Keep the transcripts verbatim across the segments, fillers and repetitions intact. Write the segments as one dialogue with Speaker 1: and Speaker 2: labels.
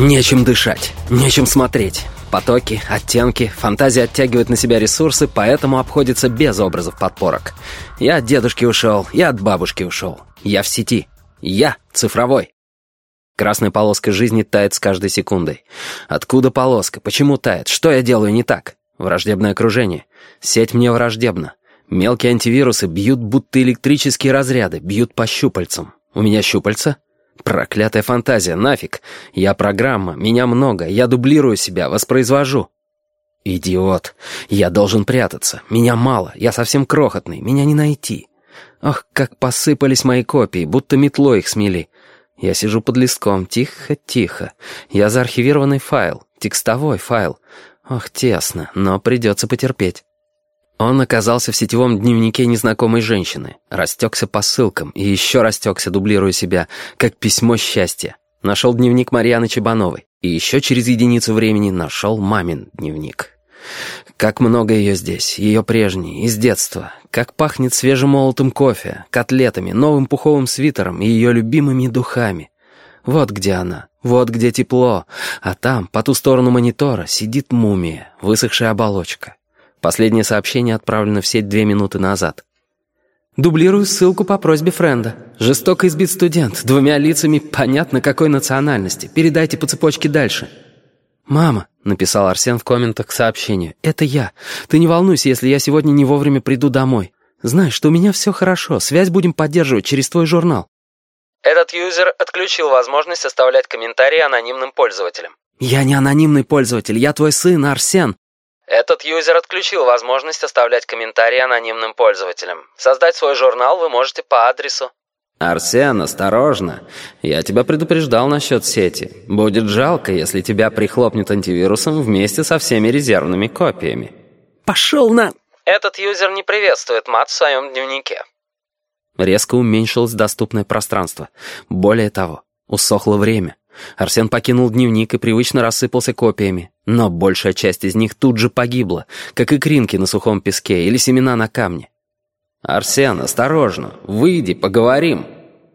Speaker 1: Нечем дышать, нечем смотреть. Потоки, оттенки, фантазия оттягивает на себя ресурсы, поэтому обходится без образов подпорок. Я от дедушки ушел, я от бабушки ушел. Я в сети. Я цифровой. Красная полоска жизни тает с каждой секундой. Откуда полоска? Почему тает? Что я делаю не так? Враждебное окружение. Сеть мне враждебна. Мелкие антивирусы бьют будто электрические разряды, бьют по щупальцам. У меня щупальца? Проклятая фантазия, нафиг. Я программа, меня много, я дублирую себя, воспроизвожу. Идиот. Я должен прятаться. Меня мало, я совсем крохотный, меня не найти. Ох, как посыпались мои копии, будто метлой их смели. Я сижу под листком, тихо-тихо. Я заархивированный файл, текстовой файл. Ох, тесно, но придется потерпеть. Он оказался в сетевом дневнике незнакомой женщины. Растекся по ссылкам и еще растекся, дублируя себя, как письмо счастья. Нашел дневник Марьяны Чебановой. И еще через единицу времени нашел мамин дневник. Как много ее здесь, ее прежней, из детства. Как пахнет свежемолотым кофе, котлетами, новым пуховым свитером и ее любимыми духами. Вот где она, вот где тепло. А там, по ту сторону монитора, сидит мумия, высохшая оболочка. Последнее сообщение отправлено в сеть две минуты назад. Дублирую ссылку по просьбе френда. Жестоко избит студент, двумя лицами, понятно какой национальности. Передайте по цепочке дальше. «Мама», — написал Арсен в комментах к сообщению, — «это я. Ты не волнуйся, если я сегодня не вовремя приду домой. Знай, что у меня все хорошо, связь будем поддерживать через твой журнал».
Speaker 2: Этот юзер отключил возможность оставлять комментарии анонимным пользователям.
Speaker 1: «Я не анонимный пользователь, я твой сын, Арсен».
Speaker 2: Этот юзер отключил возможность оставлять комментарии анонимным пользователям. Создать свой журнал вы можете по адресу.
Speaker 1: «Арсен, осторожно. Я тебя предупреждал насчет сети. Будет жалко, если тебя прихлопнет антивирусом вместе со всеми резервными копиями». «Пошел на...»
Speaker 2: Этот юзер не приветствует мат в своем дневнике.
Speaker 1: Резко уменьшилось доступное пространство. Более того, усохло время. Арсен покинул дневник и привычно рассыпался копиями. Но большая часть из них тут же погибла, как икринки на сухом песке или семена на камне. «Арсен, осторожно! Выйди, поговорим!»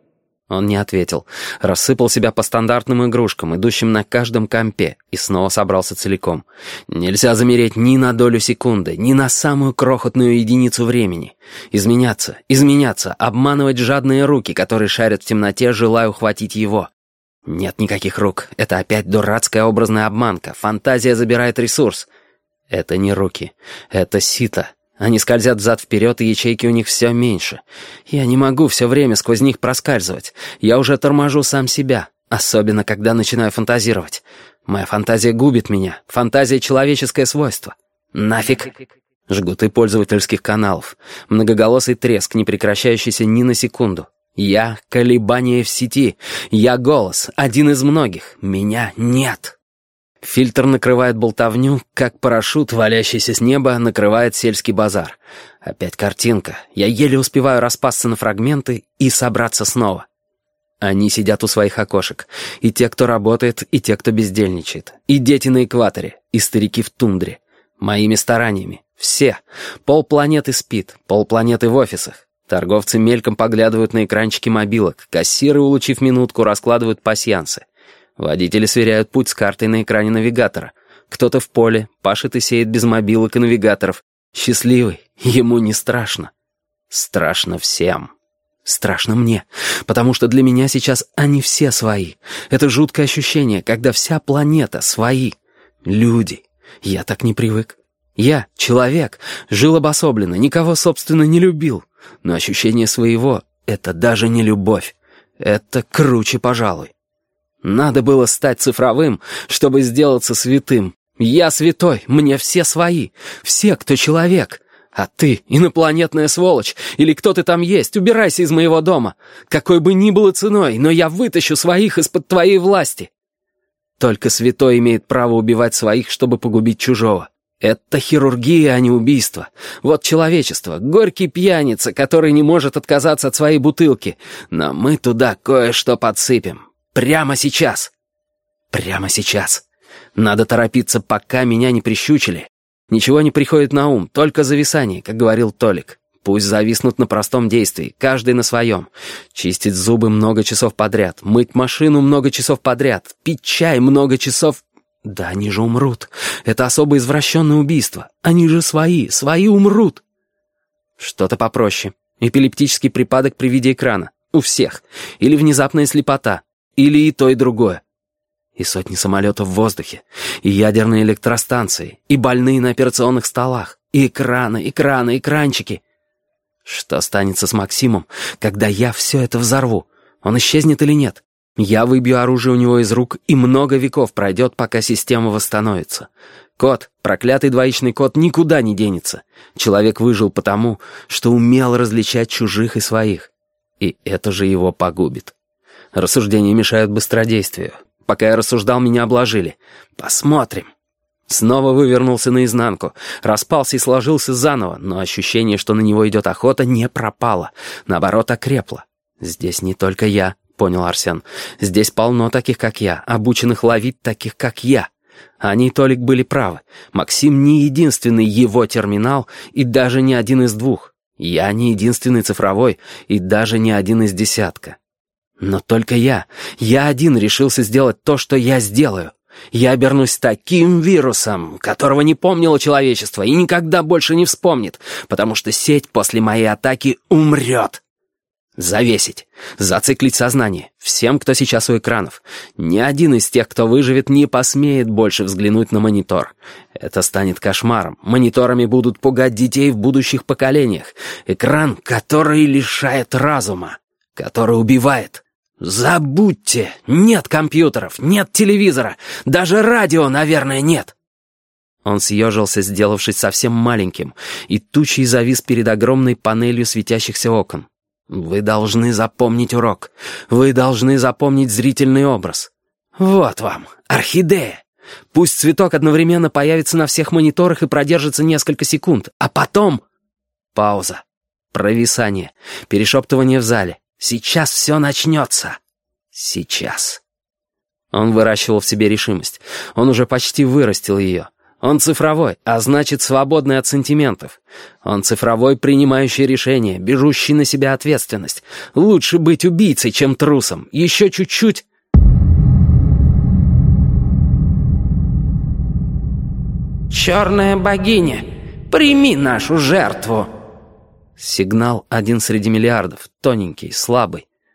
Speaker 1: Он не ответил. Рассыпал себя по стандартным игрушкам, идущим на каждом компе, и снова собрался целиком. Нельзя замереть ни на долю секунды, ни на самую крохотную единицу времени. Изменяться, изменяться, обманывать жадные руки, которые шарят в темноте, желая ухватить его. Нет никаких рук. Это опять дурацкая образная обманка. Фантазия забирает ресурс. Это не руки. Это сито. Они скользят взад-вперед, и ячейки у них все меньше. Я не могу все время сквозь них проскальзывать. Я уже торможу сам себя. Особенно, когда начинаю фантазировать. Моя фантазия губит меня. Фантазия — человеческое свойство. Нафиг. Жгуты пользовательских каналов. Многоголосый треск, не прекращающийся ни на секунду. Я — колебание в сети. Я — голос, один из многих. Меня нет. Фильтр накрывает болтовню, как парашют, валящийся с неба, накрывает сельский базар. Опять картинка. Я еле успеваю распасться на фрагменты и собраться снова. Они сидят у своих окошек. И те, кто работает, и те, кто бездельничает. И дети на экваторе, и старики в тундре. Моими стараниями. Все. Полпланеты спит, полпланеты в офисах. Торговцы мельком поглядывают на экранчики мобилок. Кассиры, улучив минутку, раскладывают пасьянсы. Водители сверяют путь с картой на экране навигатора. Кто-то в поле, пашет и сеет без мобилок и навигаторов. Счастливый, ему не страшно. Страшно всем. Страшно мне, потому что для меня сейчас они все свои. Это жуткое ощущение, когда вся планета свои. Люди. Я так не привык. Я, человек, жил обособленно, никого, собственно, не любил. Но ощущение своего — это даже не любовь. Это круче, пожалуй. Надо было стать цифровым, чтобы сделаться святым. Я святой, мне все свои. Все, кто человек. А ты, инопланетная сволочь, или кто ты там есть, убирайся из моего дома. Какой бы ни было ценой, но я вытащу своих из-под твоей власти. Только святой имеет право убивать своих, чтобы погубить чужого. Это хирургия, а не убийство. Вот человечество, горький пьяница, который не может отказаться от своей бутылки. Но мы туда кое-что подсыпем. Прямо сейчас. Прямо сейчас. Надо торопиться, пока меня не прищучили. Ничего не приходит на ум, только зависание, как говорил Толик. Пусть зависнут на простом действии, каждый на своем. Чистить зубы много часов подряд, мыть машину много часов подряд, пить чай много часов... Да они же умрут. Это особо извращенное убийство. Они же свои, свои умрут. Что-то попроще. Эпилептический припадок при виде экрана. У всех. Или внезапная слепота. Или и то, и другое. И сотни самолетов в воздухе. И ядерные электростанции. И больные на операционных столах. И экраны, экраны, экранчики. Что станется с Максимом, когда я все это взорву? Он исчезнет или нет? Я выбью оружие у него из рук, и много веков пройдет, пока система восстановится. Код, проклятый двоичный код, никуда не денется. Человек выжил потому, что умел различать чужих и своих. И это же его погубит. Рассуждения мешают быстродействию. Пока я рассуждал, меня обложили. Посмотрим. Снова вывернулся наизнанку, распался и сложился заново, но ощущение, что на него идет охота, не пропало. Наоборот, окрепло. Здесь не только я, понял Арсен. Здесь полно таких, как я, обученных ловить таких, как я. Они и Толик были правы. Максим не единственный его терминал и даже не один из двух. Я не единственный цифровой и даже не один из десятка. Но только я, я один решился сделать то, что я сделаю. Я обернусь таким вирусом, которого не помнило человечество и никогда больше не вспомнит, потому что сеть после моей атаки умрет. Завесить, зациклить сознание всем, кто сейчас у экранов. Ни один из тех, кто выживет, не посмеет больше взглянуть на монитор. Это станет кошмаром. Мониторами будут пугать детей в будущих поколениях. Экран, который лишает разума, который убивает. Забудьте! Нет компьютеров, нет телевизора, даже радио, наверное, нет. Он съежился, сделавшись совсем маленьким, и тучей завис перед огромной панелью светящихся окон. Вы должны запомнить урок. Вы должны запомнить зрительный образ. Вот вам, орхидея. Пусть цветок одновременно появится на всех мониторах и продержится несколько секунд, а потом... Пауза. Провисание. Перешептывание в зале. Сейчас все начнется. Сейчас. Он выращивал в себе решимость. Он уже почти вырастил ее. Он цифровой, а значит, свободный от сантиментов. Он цифровой, принимающий решения, берущий на себя ответственность. Лучше быть убийцей, чем трусом. Еще чуть-чуть... «Черная богиня, прими нашу жертву!» Сигнал один среди миллиардов, тоненький, слабый.